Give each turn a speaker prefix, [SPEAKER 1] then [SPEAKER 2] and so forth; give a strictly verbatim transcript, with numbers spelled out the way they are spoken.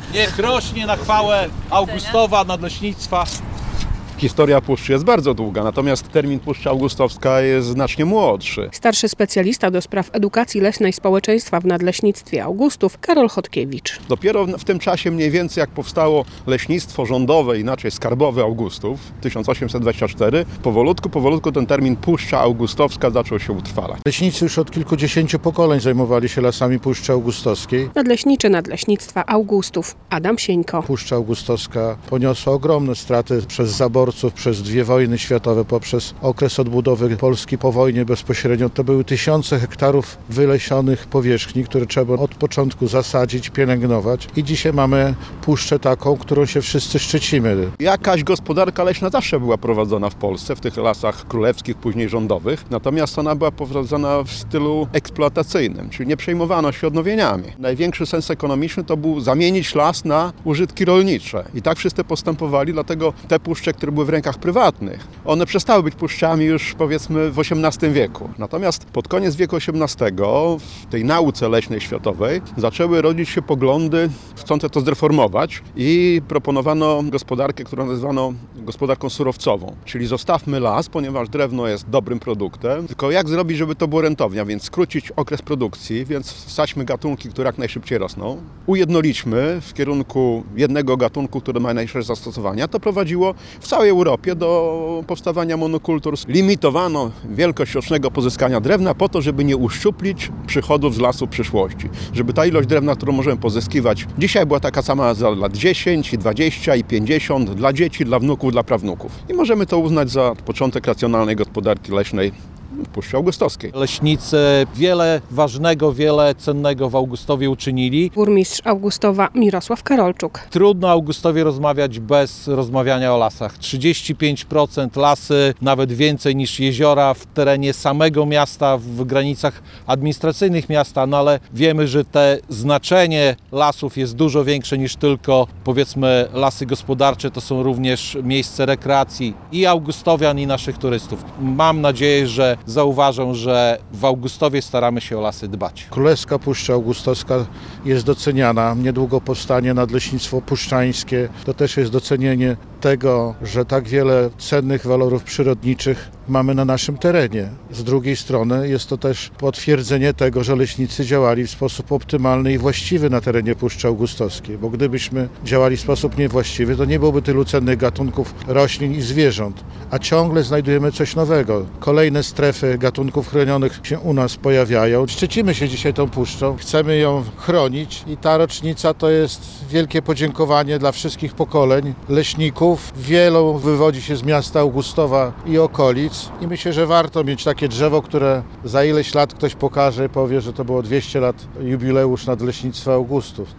[SPEAKER 1] Niech rośnie na chwałę Augustowa, nadleśnictwa.
[SPEAKER 2] Historia puszczy jest bardzo długa, natomiast termin Puszcza Augustowska jest znacznie młodszy.
[SPEAKER 3] Starszy specjalista do spraw edukacji leśnej społeczeństwa w Nadleśnictwie Augustów Karol Chodkiewicz.
[SPEAKER 2] Dopiero w tym czasie mniej więcej jak powstało leśnictwo rządowe, inaczej skarbowe Augustów, tysiąc osiemset dwadzieścia cztery, powolutku, powolutku ten termin Puszcza Augustowska zaczął się utrwalać.
[SPEAKER 4] Leśnicy już od kilkudziesięciu pokoleń zajmowali się lasami Puszczy Augustowskiej.
[SPEAKER 3] Nadleśniczy Nadleśnictwa Augustów Adam Sieńko.
[SPEAKER 4] Puszcza Augustowska poniosła ogromne straty przez zaborców, przez dwie wojny światowe, poprzez okres odbudowy Polski po wojnie bezpośrednio. To były tysiące hektarów wylesionych powierzchni, które trzeba od początku zasadzić, pielęgnować. I dzisiaj mamy puszczę taką, którą się wszyscy szczycimy.
[SPEAKER 2] Jakaś gospodarka leśna zawsze była prowadzona w Polsce, w tych lasach królewskich, później rządowych, natomiast ona była prowadzona w stylu eksploatacyjnym, czyli nie przejmowano się odnowieniami. Największy sens ekonomiczny to był zamienić las na użytki rolnicze. I tak wszyscy postępowali, dlatego te puszcze, które były w rękach prywatnych, one przestały być puszczami już powiedzmy w osiemnastym wieku. Natomiast pod koniec wieku osiemnastego w tej nauce leśnej światowej zaczęły rodzić się poglądy chcące to zreformować i proponowano gospodarkę, którą nazywano gospodarką surowcową. Czyli zostawmy las, ponieważ drewno jest dobrym produktem, tylko jak zrobić, żeby to było rentownie, a więc skrócić okres produkcji, więc wsadźmy gatunki, które jak najszybciej rosną. Ujednolićmy w kierunku jednego gatunku, który ma najszersze zastosowania. To prowadziło w całej Europie do powstawania monokultur. Limitowano wielkość rocznego pozyskania drewna po to, żeby nie uszczuplić przychodów z lasu w przyszłości. Żeby ta ilość drewna, którą możemy pozyskiwać dzisiaj była taka sama za lat dziesięć, dwadzieścia i pięćdziesiąt dla dzieci, dla wnuków, dla prawnuków. I możemy to uznać za początek racjonalnej gospodarki leśnej w Puszczy Augustowskiej.
[SPEAKER 1] Leśnicy wiele ważnego, wiele cennego w Augustowie uczynili.
[SPEAKER 3] Burmistrz Augustowa Mirosław Karolczuk.
[SPEAKER 1] Trudno Augustowie rozmawiać bez rozmawiania o lasach. trzydzieści pięć procent lasy, nawet więcej niż jeziora w terenie samego miasta, w granicach administracyjnych miasta, no ale wiemy, że te znaczenie lasów jest dużo większe niż tylko, powiedzmy, lasy gospodarcze. To są również miejsce rekreacji i augustowian, i naszych turystów. Mam nadzieję, że zauważą, że w Augustowie staramy się o lasy dbać.
[SPEAKER 4] Królewska Puszcza Augustowska jest doceniana. Niedługo powstanie Nadleśnictwo Puszczańskie. To też jest docenienie tego, że tak wiele cennych walorów przyrodniczych mamy na naszym terenie. Z drugiej strony jest to też potwierdzenie tego, że leśnicy działali w sposób optymalny i właściwy na terenie Puszczy Augustowskiej, bo gdybyśmy działali w sposób niewłaściwy, to nie byłoby tylu cennych gatunków roślin i zwierząt, a ciągle znajdujemy coś nowego. Kolejne strefy gatunków chronionych się u nas pojawiają. Szczycimy się dzisiaj tą puszczą, chcemy ją chronić i ta rocznica to jest wielkie podziękowanie dla wszystkich pokoleń leśników. Wielu wywodzi się z miasta Augustowa i okolic i myślę, że warto mieć takie drzewo, które za ileś lat ktoś pokaże i powie, że to było dwieście lat jubileusz Nadleśnictwa Augustów.